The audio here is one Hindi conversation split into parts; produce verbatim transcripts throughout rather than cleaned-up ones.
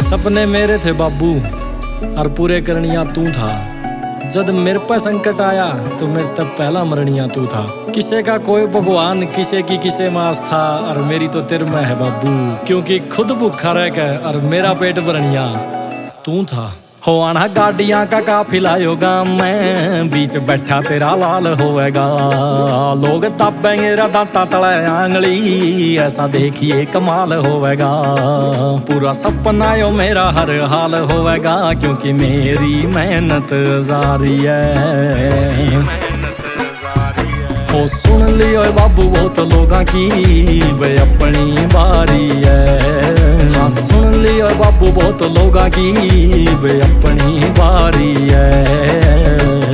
सपने मेरे थे बाबू और पूरे करनिया तू था। जब मेरे पे संकट आया तो मेरे तब पहला मरनिया तू था। किसे का कोई भगवान किसे की किसे मास था, और मेरी तो तेरे में है बाबू, क्योंकि खुद भूखा रह के और मेरा पेट भरनिया तू था। हो आना गाड़ियां का काफिला योगा मैं बीच बैठा तेरा लाल होएगा। लोग तापेंगे दांता तले आंगली, ऐसा देखिए कमाल होएगा। पूरा सपना यो मेरा हर हाल होएगा, क्योंकि मेरी मेहनत जारी है। हो सुन लियो बाबू वो तो लोगां की वे अपनी बारी है। हाँ सुन लियो बाबू बहुत लोगां की वे अपनी बारी है।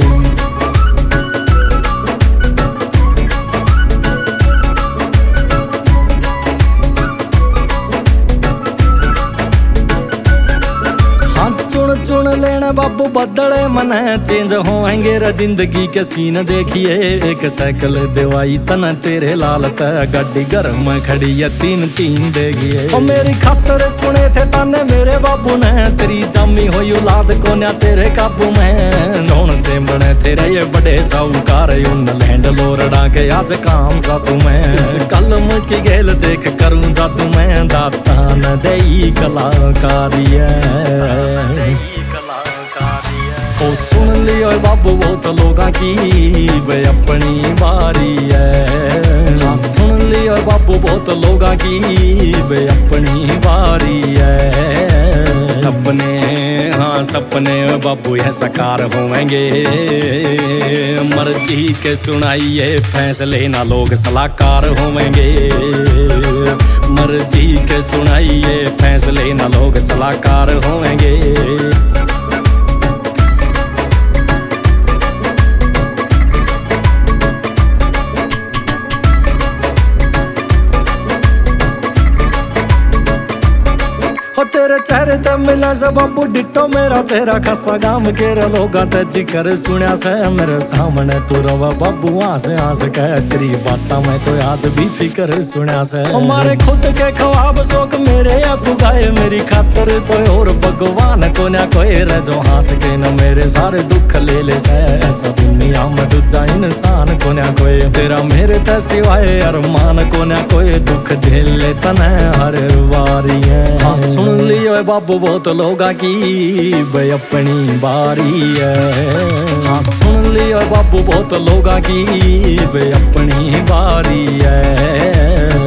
चुन चुन लेने बाबू बदले मन चेंज होएंगे रे जिंदगी के सीन देखिए। एक साइकिल दिवाई तन तेरे लाल ते गाड़ी घर में खड़ी है तीन तीन देगिए। ओ मेरी खातर सुने थे ताने मेरे बाबू ने, तेरी जामी हुई औलाद को ना तेरे काबू में। जोन से बने तेरे ये बड़े साहूकार उन लैंड लोरडा के आज काम सा तुम्हें। इस कलम की गेल देख करूं जादू मैं, दाता न दई कलाकारी है। हो सुन लियो बाबू वो तो लोगां की वे अपनी बारी है। हाँ सुन लियो बाबू बहुत लोगां की वे अपनी बारी है। सपने हाँ सपने बाबू ये साकार होंगे, मर्जी के सुनाइए फैसले ना लोग सलाहकार होंगे। मर्जी के सुनाइए फैसले ना लोग सलाहकार होंगे। हो तेरे चेहरे ते मिला से बाबू डिटो मेरा चेहरा, खासा गाम के लोगा ते जिक्र सुनिया से। मेरे सामने तू रवा बाबू हंस हंस के, तेरी बाता में तो आज भी फिक्र सुनिया से। हमारे खुद के ख्वाब शौक मेरे अब गाए, मेरी खातर तो और भगवान को ना कोई रे जो हंस के न मेरे सारे दुख ले ले से। ऐसा दुनिया में दूजा इंसान को ना कोई, तेरा मेरे ते सिवाय अरमान को ना कोई। दुख झेल ले तने हर बारी है। हाँ सुन लियो बाबू बहुत लोगां की वे अपनी बारी है। हाँ सुन लियो बाबू बहुत लोगां की वे अपनी बारी है।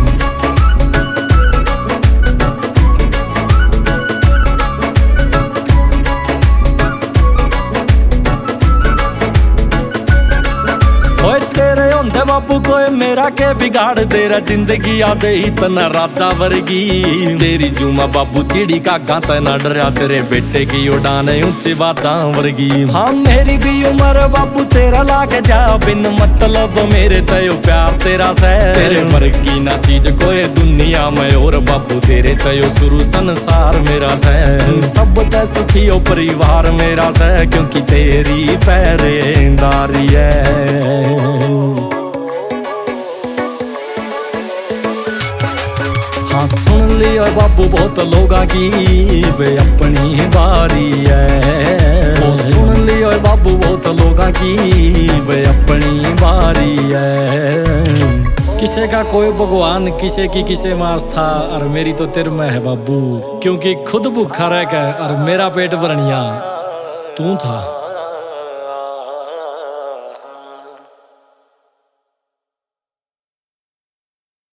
तेरे होंदे बाबू कोई मेरा के बिगाड़ तेरा जिंदगी आदे इतना राजा वर्गी। तेरी जुमा बाबू चिड़ी का गाता ना डरा, तेरे बेटे की उड़ान ऊंची बाता वर्गी। हाँ मेरी भी उम्र बाबू तेरा लाके जा, बिन मतलब मेरे तयो प्यार तेरा से। तेरे वर्गी ना चीज कोई दुनिया में और बाबू तेरे तयो शुरू संसार मेरा से। सब ते सुखी हो परिवार मेरा से, क्योंकि तेरी पहरेदारी है। हाँ सुन लियो बाबू बहुत लोगां की वे अपनी बारी है। ओ सुन लियो बाबू बहुत लोगां की वे अपनी बारी है। किसे का कोई भगवान किसे की किसे मास था, और मेरी तो तेरे में है बाबू, क्योंकि खुद भूखा रह के और मेरा पेट भरनिया तू था।